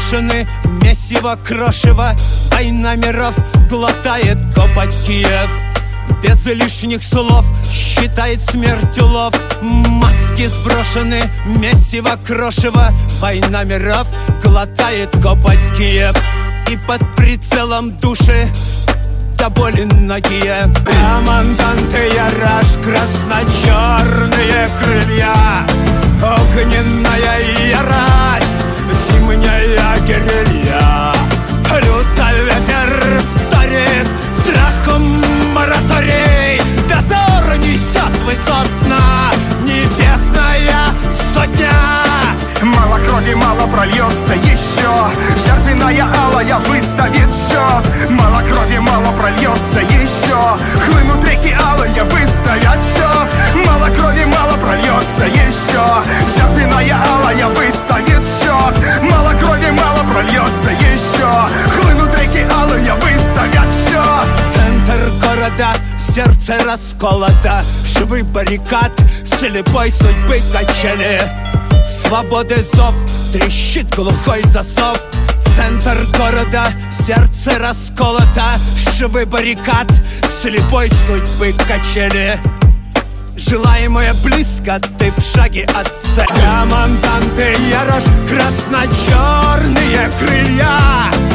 сброшены, месиво крошево, война миров глотает копоть Киев. Без лишних слов считает смерть улов. Маски сброшены, месиво крошево, война миров глотает копоть Киев. И под прицелом души до боли ноги команданты яраш, красно-черные крылья, огненная ярость, зимняя гирилья. Лютый ветер вторит страхом мораторий, дозор несет высотно небесная сотня. Мало крови, мало прольется еще, жертвенная алая выставит счет. Мало крови, мало прольется еще, хлынут реки алые выставят счет. Мало крови, мало прольется еще, жертвенная алая выставит счет. Мало крови, мало прольется еще, хлынут реки алые выставят счет. Центр города, сердце расколото, швы баррикад, слепой судьбы качели. Свободы зов, трещит глухой засов. Центр города, сердце расколото, швы баррикад, слепой судьбы качели. Желаемое близко, ты в шаге от цели. Команданты ярош, красно-черные крылья,